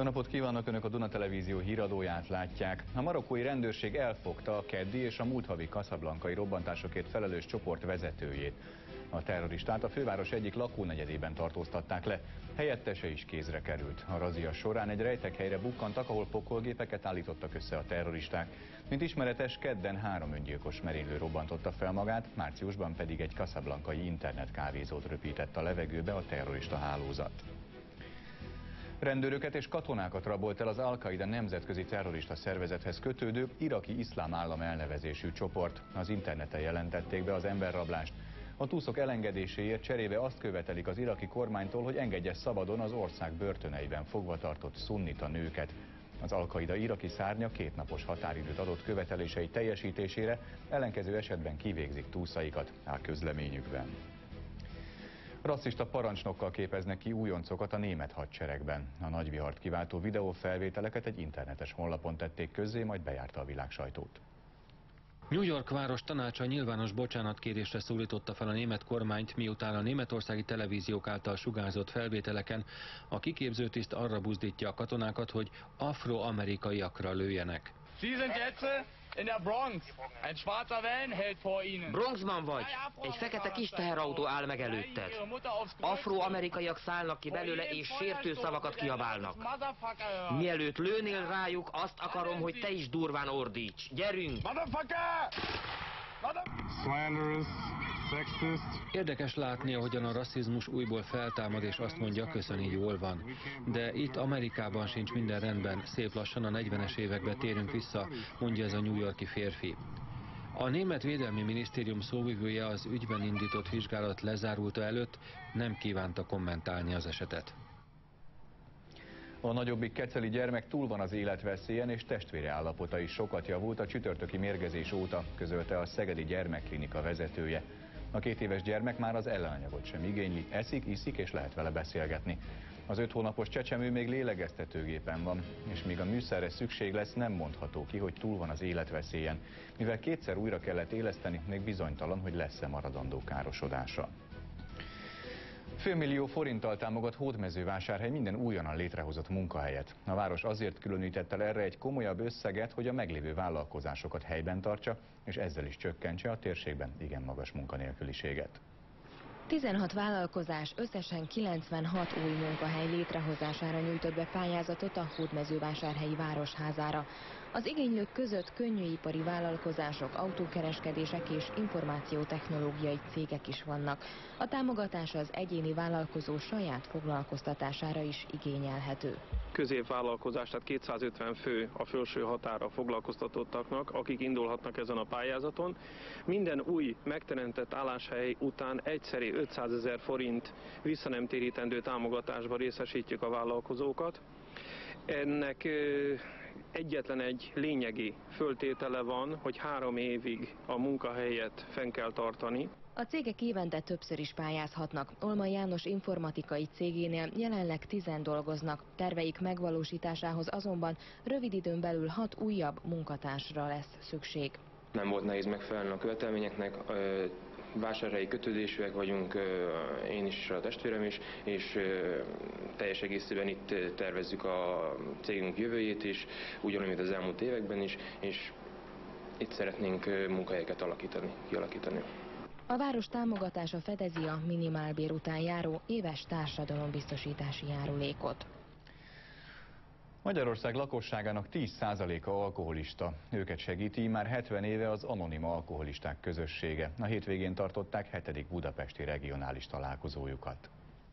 Jó napot kívánok! Önök a Duna Televízió híradóját látják. A marokkói rendőrség elfogta a keddi és a múlt havi kaszablankai robbantásokért felelős csoport vezetőjét. A terroristát a főváros egyik lakónegyedében tartóztatták le. Helyettese is kézre került. A razzia során egy rejtekhelyre bukkantak, ahol pokolgépeket állítottak össze a terroristák. Mint ismeretes, kedden 3 öngyilkos merénylő robbantotta fel magát, márciusban pedig egy kaszablankai internetkávézót röpített a levegőbe a terrorista hálózat. Rendőröket és katonákat rabolt el az Al-Qaida nemzetközi terrorista szervezethez kötődő iraki iszlám állam elnevezésű csoport. Az interneten jelentették be az emberrablást. A túszok elengedéséért cserébe azt követelik az iraki kormánytól, hogy engedje szabadon az ország börtöneiben fogvatartott szunnita nőket. Az Al-Qaida iraki szárnya 2 napos határidőt adott követelései teljesítésére, ellenkező esetben kivégzik túszaikat, áll közleményükben. Rasszista parancsnokkal képeznek ki újoncokat a német hadseregben. A nagyvihart kiváltó videófelvételeket egy internetes honlapon tették közzé, majd bejárta a világ sajtót. New York város tanácsa nyilvános bocsánatkérésre szólította fel a német kormányt, miután a németországi televíziók által sugárzott felvételeken a kiképzőtiszt arra buzdítja a katonákat, hogy afroamerikaiakra lőjenek. In der Bronx. Ein schwarzer Van hält vor Ihnen. Bronxban vagy. Egy fekete kis teherautó áll meg előtted. Afroamerikaiak szállnak ki belőle és sértő szavakat kiabálnak. Mielőtt lőnél rájuk, azt akarom, hogy te is durván ordíts. Gyerünk! Slanderous, sexist. Érdekes látni, ahogyan a rasszizmus újból feltámad, és azt mondja, köszöni, jól van. De itt Amerikában sincs minden rendben, szép lassan a 40-es évekbe térünk vissza, mondja ez a New York-i férfi. A német védelmi minisztérium szóvivője az ügyben indított vizsgálat lezárulta előtt nem kívánta kommentálni az esetet. A nagyobbik keceli gyermek túl van az életveszélyen, és testvére állapota is sokat javult a csütörtöki mérgezés óta, közölte a Szegedi Gyermekklinika vezetője. A 2 éves gyermek már az ellenanyagot sem igényli, eszik, iszik és lehet vele beszélgetni. Az 5 hónapos csecsemő még lélegeztetőgépen van, és míg a műszerre szükség lesz, nem mondható ki, hogy túl van az életveszélyen. Mivel 2-szer újra kellett éleszteni, még bizonytalan, hogy lesz-e maradandó károsodása. Fél millió forinttal támogat Hódmezővásárhely minden újonnan létrehozott munkahelyet. A város azért különített el erre egy komolyabb összeget, hogy a meglévő vállalkozásokat helyben tartsa, és ezzel is csökkentse a térségben igen magas munkanélküliséget. 16 vállalkozás összesen 96 új munkahely létrehozására nyújtott be pályázatot a Hódmezővásárhelyi Városházára. Az igénylők között könnyűipari vállalkozások, autókereskedések és információtechnológiai cégek is vannak. A támogatás az egyéni vállalkozó saját foglalkoztatására is igényelhető. Középvállalkozás, tehát 250 fő a felső határa foglalkoztatottaknak, akik indulhatnak ezen a pályázaton. Minden új megteremtett álláshely után egyszeri 500 000 forint visszanemtérítendő támogatásba részesítjük a vállalkozókat. Ennek egyetlen egy lényegi föltétele van, hogy 3 évig a munkahelyet fenn kell tartani. A cégek évente többször is pályázhatnak. Olma János informatikai cégénél jelenleg 10 dolgoznak. Terveik megvalósításához azonban rövid időn belül 6 újabb munkatársra lesz szükség. Nem volt nehéz megfelelni a követelményeknek, vásárhelyi kötődésűek vagyunk, én is, a testvérem is, és teljes egészében itt tervezzük a cégünk jövőjét is, ugyanúgy, mint az elmúlt években is, és itt szeretnénk munkahelyeket kialakítani. A város támogatása fedezi a minimálbér után járó éves társadalombiztosítási járulékot. Magyarország lakosságának 10%-a alkoholista. Őket segíti már 70 éve az Anonim Alkoholisták Közössége. A hétvégén tartották 7. budapesti regionális találkozójukat.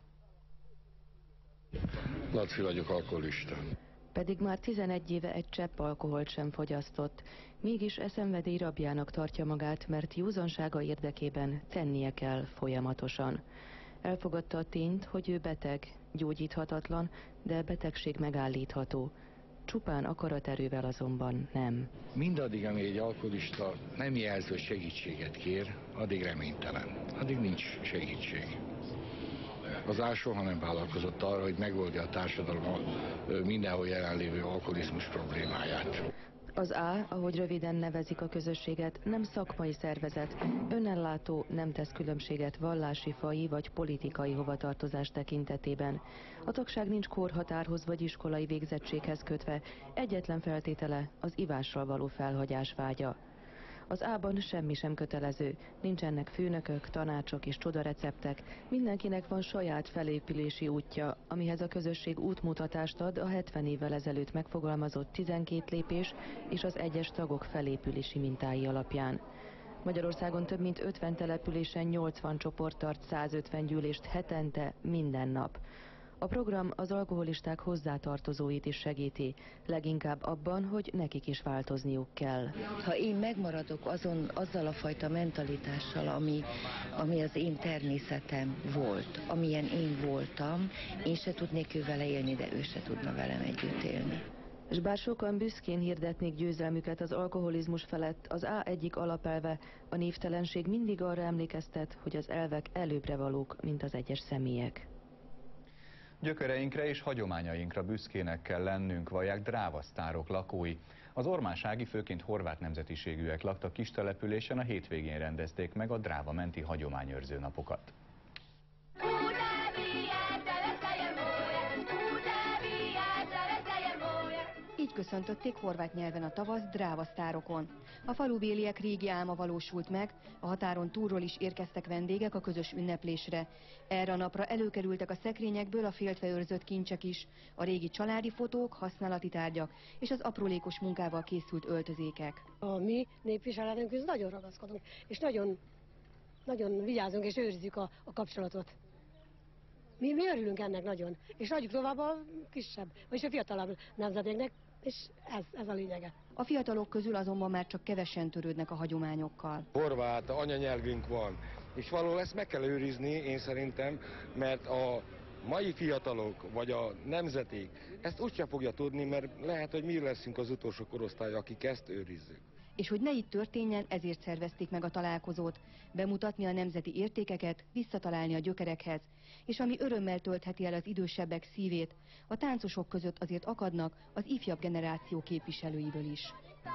Laci vagyok, alkoholista. Pedig már 11 éve egy csepp alkoholt sem fogyasztott. Mégis szenvedély rabjának tartja magát, mert józansága érdekében tennie kell folyamatosan. Elfogadta a tényt, hogy ő beteg, gyógyíthatatlan, de betegség megállítható. Csupán akaraterővel azonban nem. Mindaddig, amíg egy alkoholista nem jelző segítséget kér, addig reménytelen. Addig nincs segítség. Az soha nem vállalkozott arra, hogy megoldja a társadalom mindenhol jelenlévő alkoholizmus problémáját. Az A, ahogy röviden nevezik a közösséget, nem szakmai szervezet, önellátó, nem tesz különbséget vallási, faji vagy politikai hovatartozás tekintetében. A tagság nincs korhatárhoz vagy iskolai végzettséghez kötve, egyetlen feltétele az ivással való felhagyás vágya. Az A-ban semmi sem kötelező, nincsenek főnökök, tanácsok és csodareceptek, mindenkinek van saját felépülési útja, amihez a közösség útmutatást ad a 70 évvel ezelőtt megfogalmazott 12 lépés és az egyes tagok felépülési mintái alapján. Magyarországon több mint 50 településen 80 csoport tart 150 gyűlést hetente, minden nap. A program az alkoholisták hozzátartozóit is segíti, leginkább abban, hogy nekik is változniuk kell. Ha én megmaradok azzal a fajta mentalitással, ami az én természetem volt, amilyen én voltam, én se tudnék ő vele élni, de ő se tudna velem együtt élni. És bár sokan büszkén hirdetnék győzelmüket az alkoholizmus felett, az A egyik alapelve, a névtelenség mindig arra emlékeztet, hogy az elvek előbbre valók, mint az egyes személyek. Gyökereinkre és hagyományainkra büszkének kell lennünk, vallják drávasztárok lakói. Az ormánsági, főként horvát nemzetiségűek laktak kistelepülésen, a hétvégén rendezték meg a drávamenti hagyományőrző napokat. Így köszöntötték horvát nyelven a tavaszt drávasztárokon. A falubéliek régi álma valósult meg, a határon túlról is érkeztek vendégek a közös ünneplésre. Erre a napra előkerültek a szekrényekből a féltve őrzött kincsek is, a régi családi fotók, használati tárgyak és az aprólékos munkával készült öltözékek. A mi népviseletünkhöz nagyon ragaszkodunk, és nagyon vigyázunk és őrizzük a kapcsolatot. Mi örülünk ennek nagyon, és adjuk tovább a kisebb, vagyis a fiatalabb nemzetéknek, és ez a lényege. A fiatalok közül azonban már csak kevesen törődnek a hagyományokkal. Horvát anyanyelvünk van, és valahol ezt meg kell őrizni, én szerintem, mert a mai fiatalok, vagy a nemzeték ezt úgyse fogja tudni, mert lehet, hogy mi leszünk az utolsó korosztály, akik ezt őrizzük. És hogy ne így történjen, ezért szervezték meg a találkozót. Bemutatni a nemzeti értékeket, visszatalálni a gyökerekhez. És ami örömmel töltheti el az idősebbek szívét, a táncosok között azért akadnak az ifjabb generáció képviselőiből is.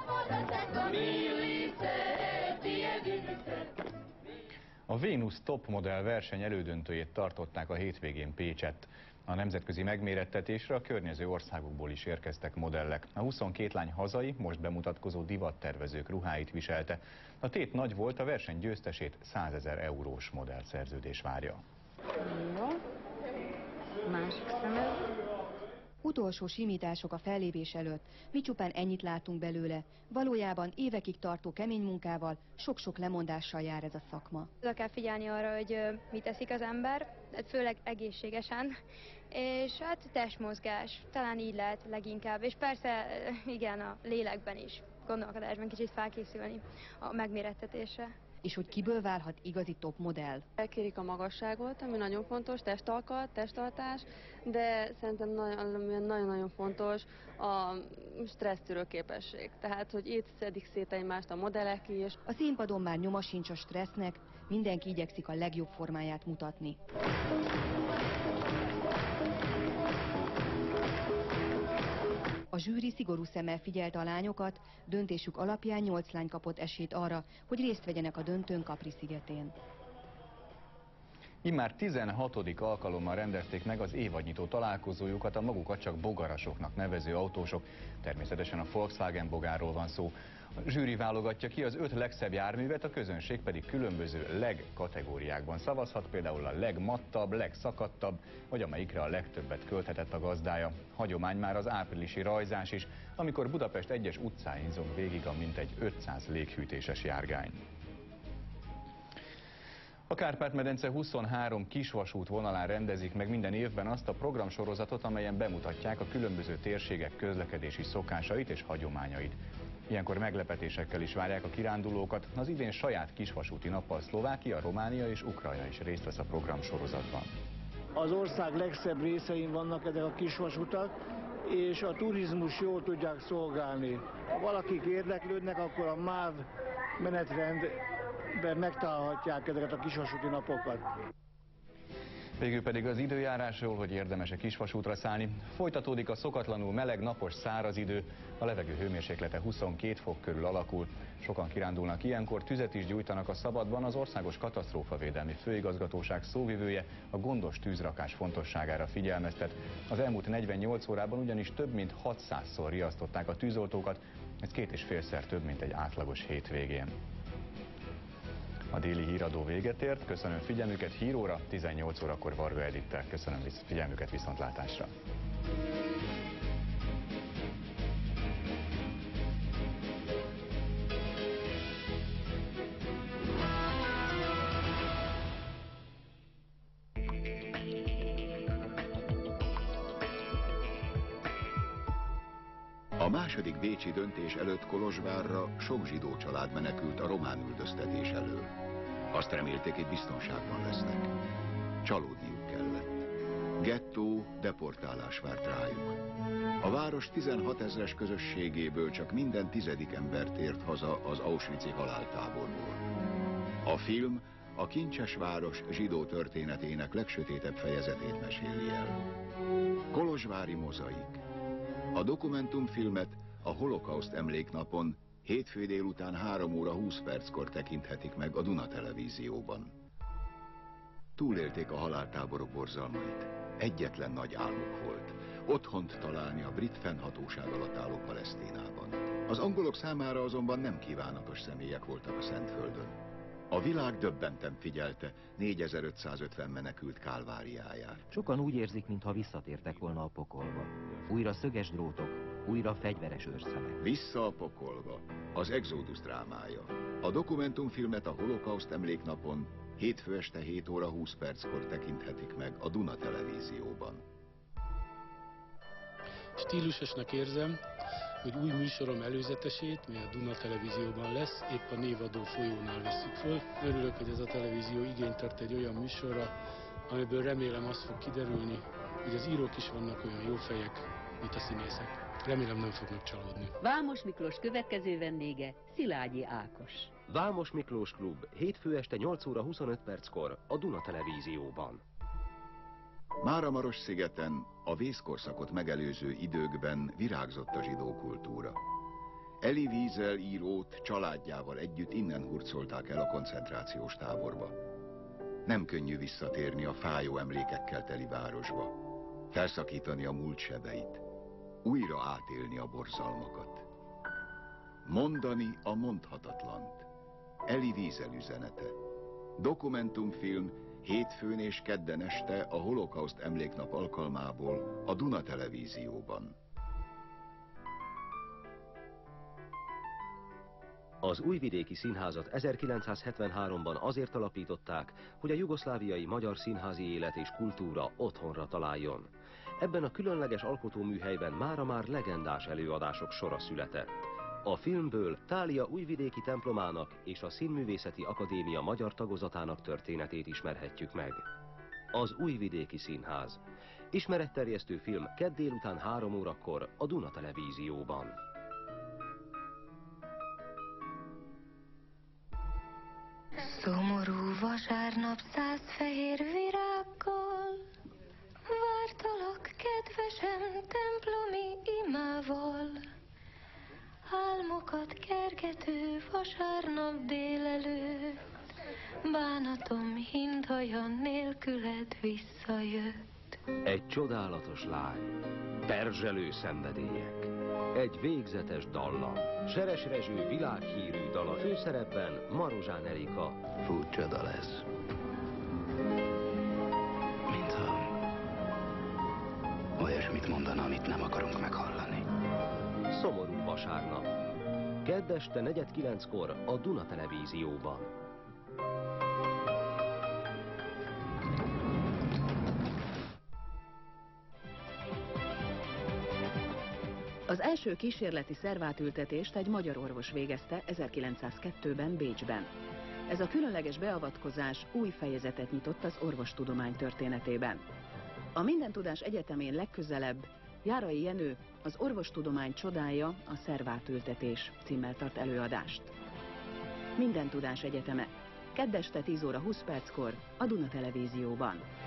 A Venus Top Model verseny elődöntőjét tartották a hétvégén Pécsett. A nemzetközi megmérettetésre a környező országokból is érkeztek modellek. A 22 lány hazai, most bemutatkozó divattervezők ruháit viselte. A tét nagy volt, a verseny győztesét 100 000 eurós modellszerződés várja. Jó. Másik szemed. Utolsó simítások a fellépés előtt. Mi csupán ennyit látunk belőle. Valójában évekig tartó kemény munkával, sok-sok lemondással jár ez a szakma. Oda kell figyelni arra, hogy mit eszik az ember, főleg egészségesen, és hát testmozgás, talán így lehet leginkább, és persze igen, a lélekben is, gondolkodásban kicsit felkészülni a megmérettetésre. És hogy kiből válhat igazi top modell? Elkérik a magasságot, ami nagyon fontos, testalkat, testaltás, de szerintem nagyon-nagyon fontos a stressztűrő képesség. Tehát, hogy itt szedik szét egymást a modellek is. A színpadon már nyoma sincs a stressznek, mindenki igyekszik a legjobb formáját mutatni. A zsűri szigorú szemmel figyelte a lányokat, döntésük alapján 8 lány kapott esélyt arra, hogy részt vegyenek a döntőn Capri-szigetén. Immár 16. alkalommal rendezték meg az évadnyitó találkozójukat a magukat csak bogarasoknak nevező autósok. Természetesen a Volkswagen bogárról van szó. A zsűri válogatja ki az 5 legszebb járművet, a közönség pedig különböző legkategóriákban szavazhat, például a legmattabb, legszakadtabb, vagy amelyikre a legtöbbet költhetett a gazdája. Hagyomány már az áprilisi rajzás is, amikor Budapest egyes utcáin zong végig a mintegy 500 léghűtéses járgány. A Kárpát-medence 23 kisvasút vonalán rendezik meg minden évben azt a programsorozatot, amelyen bemutatják a különböző térségek közlekedési szokásait és hagyományait. Ilyenkor meglepetésekkel is várják a kirándulókat. Az idén saját kisvasúti nappal Szlovákia, Románia és Ukrajna is részt vesz a programsorozatban. Az ország legszebb részein vannak ezek a kisvasutak, és a turizmus jól tudják szolgálni. Ha valakik érdeklődnek, akkor a MÁV menetrendben megtalálhatják ezeket a kisvasúti napokat. Végül pedig az időjárásról, hogy érdemes-e kisvasútra szállni. Folytatódik a szokatlanul meleg, napos, száraz idő, a levegő hőmérséklete 22 fok körül alakul. Sokan kirándulnak ilyenkor, tüzet is gyújtanak a szabadban. Az Országos Katasztrófavédelmi Főigazgatóság szóvivője a gondos tűzrakás fontosságára figyelmeztet. Az elmúlt 48 órában ugyanis több mint 600-szor riasztották a tűzoltókat, ez 2,5-szer több, mint egy átlagos hétvégén. A déli híradó véget ért, köszönöm figyelmüket, híróra 18 órakor Varga Edittel. Köszönöm figyelmüket, viszontlátásra! A második bécsi döntés előtt Kolozsvárra sok zsidó család menekült a román üldöztetés elől. Azt remélték, itt biztonságban lesznek. Csalódniuk kellett. Gettó, deportálás várt rájuk. A város 16 000-es közösségéből csak minden 10. ember tért haza az auschwitzi haláltáborból. A film a kincses város zsidó történetének legsötétebb fejezetét meséli el. Kolozsvári mozaik. A dokumentumfilmet a Holokauszt emléknapon hétfő délután 3 óra 20 perckor tekinthetik meg a Duna televízióban. Túlélték a haláltáborok borzalmait. Egyetlen nagy álmuk volt. Otthont találni a brit fennhatóság alatt álló Palesztinában. Az angolok számára azonban nem kívánatos személyek voltak a Szentföldön. A világ döbbenten figyelte 4550 menekült kálváriáját. Sokan úgy érzik, mintha visszatértek volna a pokolba. Újra szöges drótok, újra fegyveres őrszemek. Vissza a pokolba. Az Exodus drámája. A dokumentumfilmet a Holokauszt emléknapon hétfő este 7 óra 20 perckor tekinthetik meg a Duna televízióban. Stílusosnak érzem, hogy új műsorom előzetesét, mely a Duna televízióban lesz, épp a névadó folyónál vesszük föl. Örülök, hogy ez a televízió igényt tart egy olyan műsorra, amiből remélem azt fog kiderülni, hogy az írók is vannak olyan jó fejek, mint a színészek. Remélem nem fognak csalódni. Vámos Miklós következő vendége Szilágyi Ákos. Vámos Miklós Klub, hétfő este 8 óra 25 perckor a Duna televízióban. Máramarosszigeten a vészkorszakot megelőző időkben virágzott a zsidó kultúra. Elie Wiesel írót családjával együtt innen hurcolták el a koncentrációs táborba. Nem könnyű visszatérni a fájó emlékekkel teli városba, felszakítani a múlt sebeit, újra átélni a borzalmakat. Mondani a mondhatatlant. Elie Wiesel üzenete. Dokumentumfilm hétfőn és kedden este a Holokauszt emléknap alkalmából a Duna televízióban. Az Újvidéki Színházat 1973-ban azért alapították, hogy a jugoszláviai magyar színházi élet és kultúra otthonra találjon. Ebben a különleges alkotóműhelyben mára már legendás előadások sora született. A filmből Tália újvidéki templomának és a Színművészeti Akadémia magyar tagozatának történetét ismerhetjük meg. Az Újvidéki Színház. Ismeretterjesztő film kedd délután 3 órakor a Duna televízióban. Szomorú vasárnap 100 fehér virággal vártalak kedvesen templomi imával. Álmokat kergető vasárnap délelőtt, bánatom hinthaja nélküled visszajött. Egy csodálatos lány, perzselő szenvedélyek, egy végzetes dallam, Seres Rezső világhírű dala, főszerepben Maruzsán Erika. Furcsa lesz. Mintha olyasmit mondana, amit nem akarunk meghallani. Szomorú vasárnap. Kedd este 8:45-kor a Duna televízióban. Az első kísérleti szervátültetést egy magyar orvos végezte 1902-ben Bécsben. Ez a különleges beavatkozás új fejezetet nyitott az orvostudomány történetében. A Mindentudás Egyetemén legközelebb Járai Jenő, az orvostudomány csodája, a szervátültetés címmel tart előadást. Mindentudás Egyeteme, kedd este 10 óra 20 perckor a Duna televízióban.